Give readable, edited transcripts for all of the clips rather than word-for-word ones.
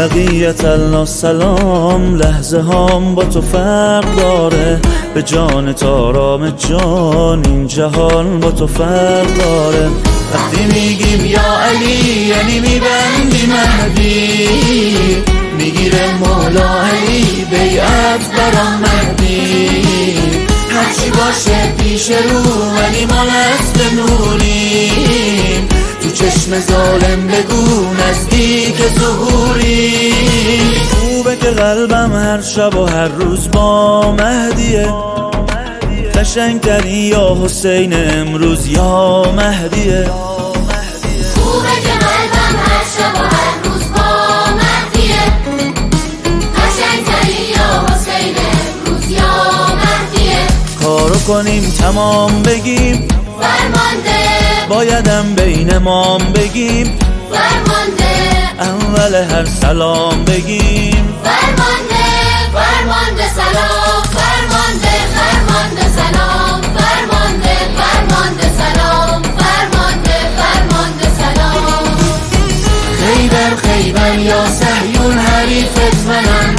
بقیت الله سلام، لحظه هام با تو فرق داره، به جان تارام جان این جهان با تو فرق داره. وقتی میگیم یا علی یعنی میبندی مهدی، میگیره مولا علی بیعت برام مهدی. هرچی باشه پیش رو ولی ما نسل نوریم، تو چشم ظالم بگو نزدیک ظهوری. خوبه که قلبم هر شب و هر روز با مهدیه، قشنگتری یا حسین امروز یا مهدیه. خوبه که قلبم هر شب و هر روز با مهدیه، قشنگتری یا حسین امروز یا مهدیه. کارو کنیم تمام بگیم فرمانده، بایدم بین مام بگیم فرمانده، اول هر سلام بگیم فرمانده، فرمانده سلام، فرمانده، فرمانده سلام، فرمانده، فرمانده سلام، فرمانده، فرمانده سلام. خیبر خیبر یا صهیون حریفت منم،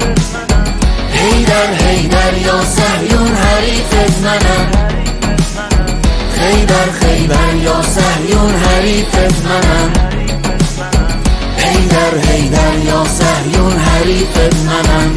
حیدر حیدر یا صهیون حریفت منم. خیبر خیبر یا صهیون حریفت منم، حیدر حیدر یا صهیون حریفت منم.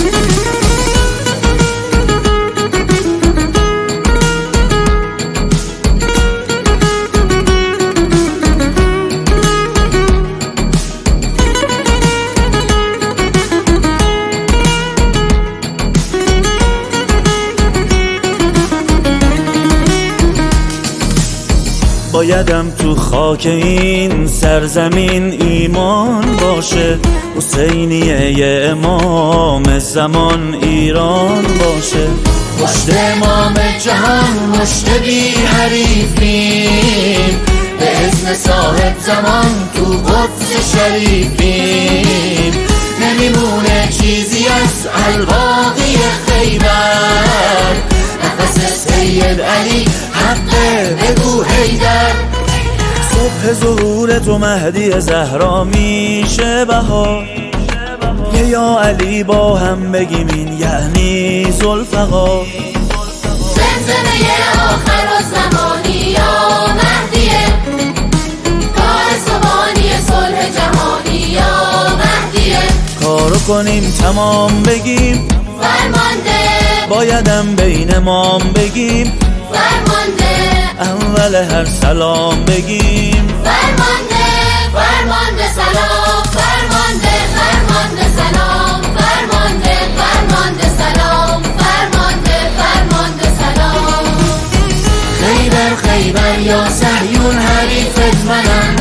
بایدم تو خاک این سرزمین ایمان باشه، حسینیه امام زمان ایران باشه. مشت امام جهان مشت بی حریفیم، به اذن صاحب زمان تو قدس شریفیم. نمیمونه چیزی از الباقی خیبر، نفس سید علی حقه بگو حیدر. صبح ظهور تو مهدی زهرا میشه بهار، یا علی با هم بگیم این یعنی ذوالفقار. زمزمه آخر الزمانی یا مهدیه، کار صبحانی صلح جهانی یا مهدیه. کارو کنیم تمام بگیم فرمانده، بایدم بین مام بگیم فرمانده، اول هر سلام بگیم فرمانده، فرمانده سلام، فرمانده، فرمانده سلام، فرمانده، فرمانده سلام، فرمانده، فرمانده سلام. خیبر خیبر یا صهیون حریفت منم،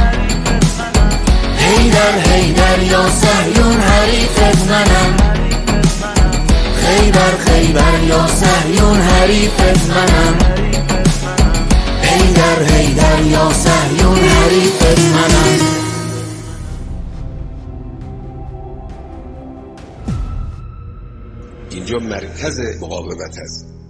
حیدر حیدر یا صهیون حریفت منم. خیبر خیبر یا صهیون حریفت منم، حیدر حیدر یا صهیون حریفت منم. اینجا مرکز مقاومت است.